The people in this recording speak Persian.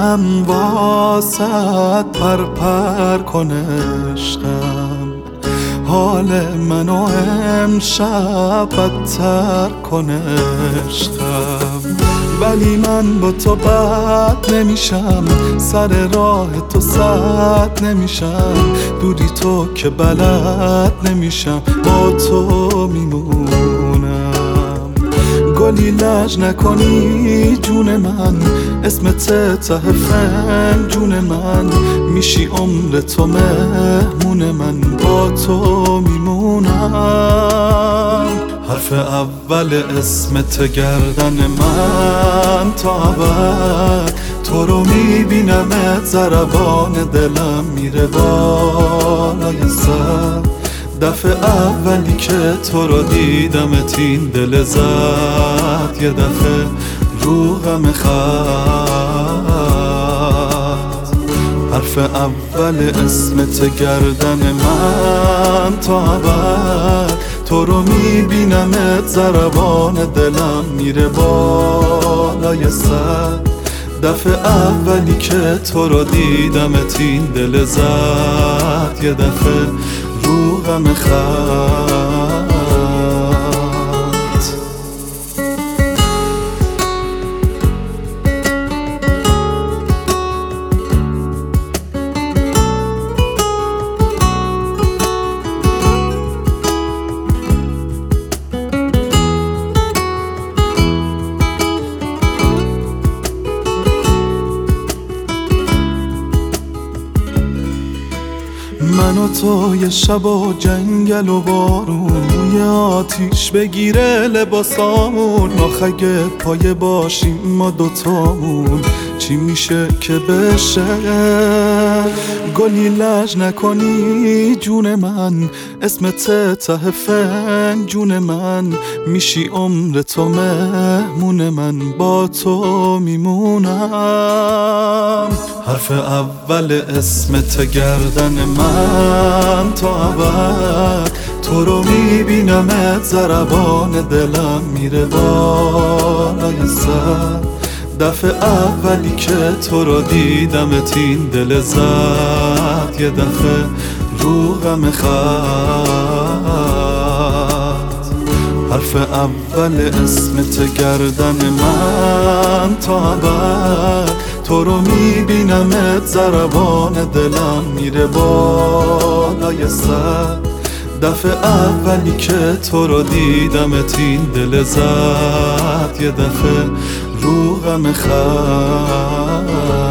دلم واسد پر کنه عشقم، حال منو امشب بدتر کنه عشقم. ولی من با تو بد نمیشم، سر راه تو سد نمیشم، دوری تو که بلد نمیشم، با تو میمونم. گلی لج نکنی جون من، اسمت ته فنجون من، میشی عمر تو مهمون من، با تو میمونم. حرف اول اسمت گردن من تا ابد، تو رو میبینمت ضربان دلم میره بالای سر. دفعه اولی که تو رو دیدمت این دل زد یه دفعه رو غم خط. حرف اول اسمت گردن من تا ابد، تو رو میبینمت ضربان دلم میره بالای سر. دفعه اولی که تو رو دیدمت این دل زد یه دفعه رو غم خط. من و تو یه شب و جنگل و بارون، روی آتیش بگیره لباسامون، آخ اگه پایه باشیم ما دوتامون چی میشه که بشه؟ گلی لج نکنی جون من، اسمت ته فنجون من، میشی عمر تو مهمون من، با تو میمونم. حرف اول اسمت گردن من تا ابد، تو رو میبینمت ضربان دلم میره بالای سر. دفعه اولی که تو رو دیدمت این دل زد یه دفعه رو غم خط. حرف اول اسمت گردن من تا ابد، تو رو میبینمت ضربان دلم میره بالای سر. دفعه اولی که تو رو دیدمت این دل زد یه دفعه رو غم خط.